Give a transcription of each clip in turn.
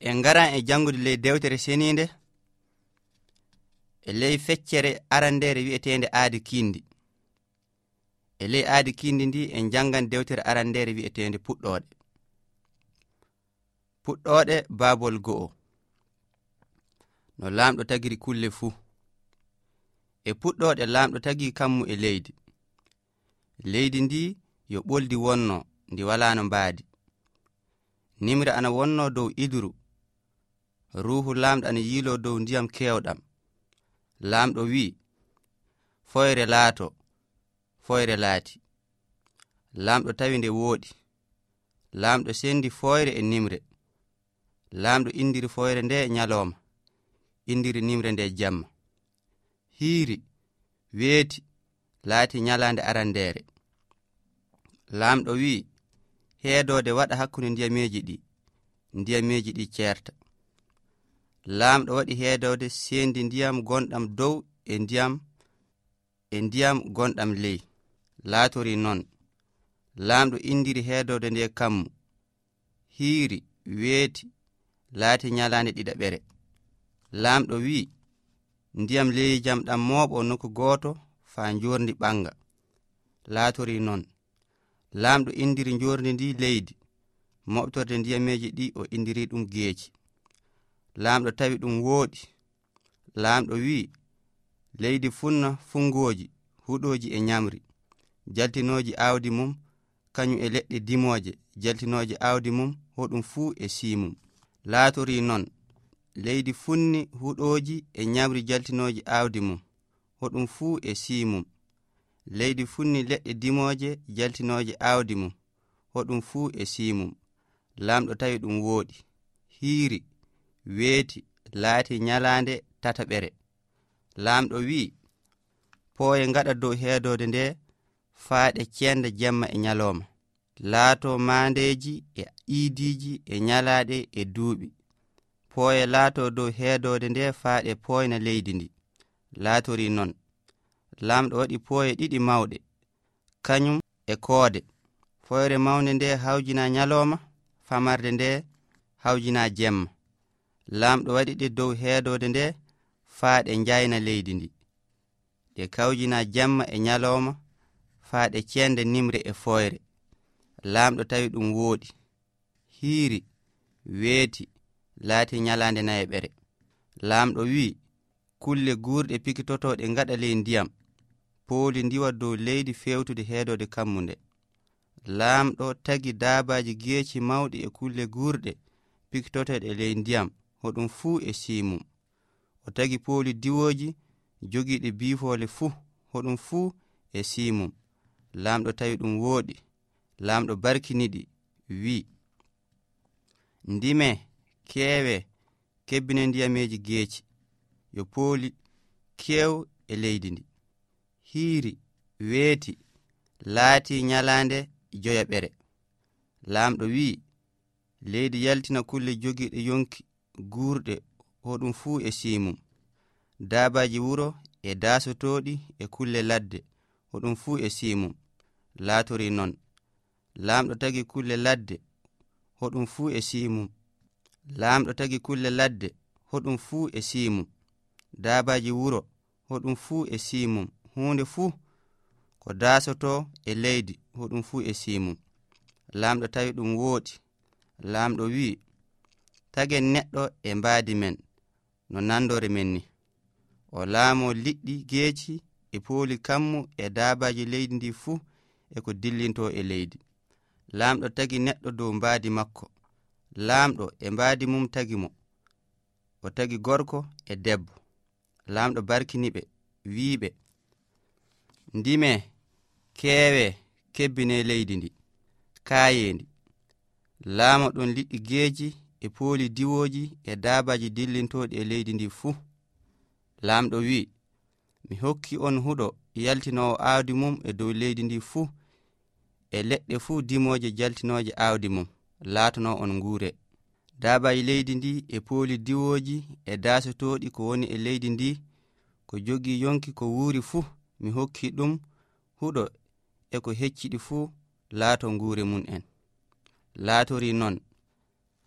En ngaran e jangude ley dewtere seninde e ley feccere arandere wi'etende aadi kindi. E ley aadi kindi ndi en jangan dewtere arandere wi'etende puɗɗoɗe. Puɗɗoɗe babol go'o. No lamɗo tagiri kulle fuu. E puɗɗoɗe lamɗo tagi kammu e leydi. Leydi ndi yo ɓoldi wonno ndi walano mbaadi. Nimre ana wonno dow iduru. Ruhu lamɗo ana yilo dow ndiyam kewɗam. Lamɗo wi foyre laato, foyre laati. Lamɗo tawi nde wooɗi. Lamɗo sendi foyre e nimre. Lamɗo indiri foyre nde nyaloma, indiri nimre nde jamma. Hiiri, weeti, laati nyalande arandere. Lamɗo wi heedode waɗa hakkunde ndiyameji ɗi certa. Lamɗo waɗi heedode sendi ndiyam gonɗam dow e ndiyam gonɗam ley. Laatori non. Lamɗo indiri heedode nde kammu. Hiiri, weeti, laati nyalande ɗiɗaɓere. Lamɗo wi ndiyam leyjam ɗam mooɓo nokku gooto faa njorndi ɓanga. Laatori non. Lamɗo indiri njorndi ndi leydi. Moɓtorde ndiyameji ɗi o indiri ɗum geeci. Lamɗo tawi ɗum wooɗi. Lamɗo wi leydi funna fungoji, huɗoji e nyamri. Jaltinoji aawdi mum kañum e leɗɗe dimoje jaltinoje aawdi mum hoɗum fuu e siimum. Laatori non. Leydi funni huɗoji e nyamri jaltinoji aawdi mum hoɗum fuu e siimum. Leydi funni leɗɗe dimoje jaltinoje aawdi mum hoɗum fuu e siimum. Lamɗo tawi ɗum wooɗi. Hiiri, weeti, laati nyalande tataɓere. Lamɗo wi pooye ngaɗa dow heedode nde faaɗe cenda jemma e nyaloma. Laato maandeji e iidiji e nyalaɗe e duuɓi. Pooye laato dow heedode nde faaɗe pooyna leydi ndi. Laatori non. Lamɗo waɗi pooye ɗiɗi mawɗe, kañum e koode. Foyre mawnde nde hawjina nyaloma, famarde nde hawjina jemma. Lamɗo waɗi ɗe dow heedode nde faaɗe njayna leydi ndi. Ɗe kawjina jemma e nyaloma faaɗe cende nimre e foyre. Lamɗo tawi ɗum wooɗi. Hiiri, weeti, laati nyalande nayeɓere. Lamɗo wi kulle guurɗe pikitotoɗe ngaɗa ley ndiyam. Pooli ndiwa dow leydi fewtude heedode kammunde. Lamɗo tagi daabaji geeci mawɗi e kulle guurɗe pikitotoɗe ley ndiyam hoɗum fuu e siimum. O tagi pooli diwoji jogiiɗe biifoole fuu hoɗum fuu e siimum. Lamɗo tawi ɗum wooɗi. Lamɗo barkiniɗi wi ndime keewe kebbine ndiyameji geeci yo pooli kew e leydi ndi. Hiiri, weeti, laati nyalande joyaɓere. Lamɗo wi leydi yaltina kulle jogiiɗe yonki guurɗe hoɗum fuu e siimum. Daabaji wuro e daasotoɗi e kulle ladde hoɗum fuu e siimum. Laatori non. Lamɗo tagi kulle ladde hoɗum fuu e siimum. Lamɗo tagi kulle ladde hoɗum fuu e siimum. Daabaji wuro hoɗum fuu e siimum. Hunde fuu ko daasoto e leydi hoɗum fuu e siimum. Lamɗo tawi ɗum wooɗi. Lamɗo wi tagen neɗɗo e mbaadi men no nandore men ni. O laamo liɗɗi geeci e pooli kammu e daabaji leydi ndi fuu e ko dillinto e leydi. Lamɗo tagi neɗɗo dow mbaadi makko. Lamɗo e mbaadi mum tagi mo. O tagi gorko e debbo. Lamɗo barkiniɓe wiiɓe ndime keewe kebbine leydi ndi kaayendi. Laamo ɗon liɗɗi geeci e pooli diwoji e daabaji dillintoɗi e leydi ndi fuu. Lamɗo wi mi hokki on huɗo yaltinowo aawdi mum e dow leydi ndi fuu e leɗɗe fuu dimoje jaltinoje aawdi mum laatono on nguure. Daabaji leydi ndi e pooli diwoji e daasotoɗi ko woni e leydi ndi ko jogii yonki ko wuuri fuu mi hokki ɗum huɗo e ko hecciɗi fuu laato nguure mun en. Laatori non.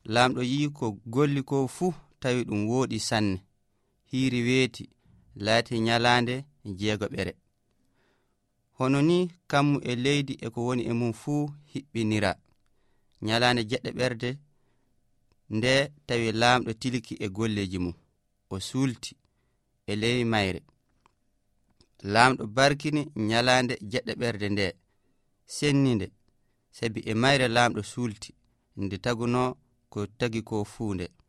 laamɗo yi ko golli ko fuu tawi ɗum wooɗi sanne. hiiri weeti laati nyalaande 6 hono ni kammu e leydi e ko woni e mum fuu hiɓɓinira. nyalaande 7 nde tawi laamɗo tilki e golleji mum o suulti e ley mayre. laamɗo barkini nyalaande 7 nde senninde sabi e mayre laamɗo suulti nde taguno ko tagi ko fuu nde.